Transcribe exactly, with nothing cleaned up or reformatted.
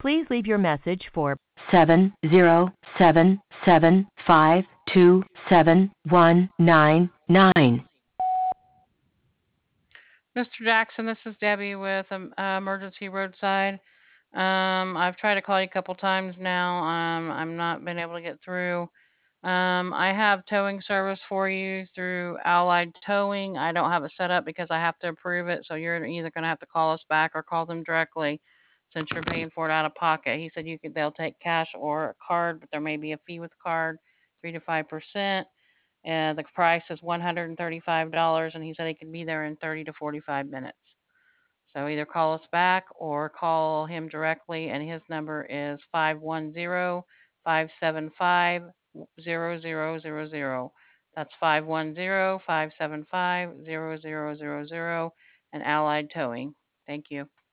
Please leave your message for seven zero seven seven five two seven one nine nine. Mister Jackson, this is Debbie with um, uh, Emergency Roadside. Um, I've tried to call you a couple times now. Um, I'm not been able to get through. Um, I have towing service for you through Allied Towing. I don't have it set up because I have to approve it, so you're either going to have to call us back or call them directly since you're paying for it out of pocket. He said you could they'll take cash or a card, but there may be a fee with card, three to five percent. And the price is one hundred thirty-five dollars and he said he could be there in thirty to forty-five minutes. So either call us back or call him directly, and his number is five one zero, five seven five, zero zero zero zero. That's five one zero, five seven five, zero zero zero zero and Allied Towing. Thank you.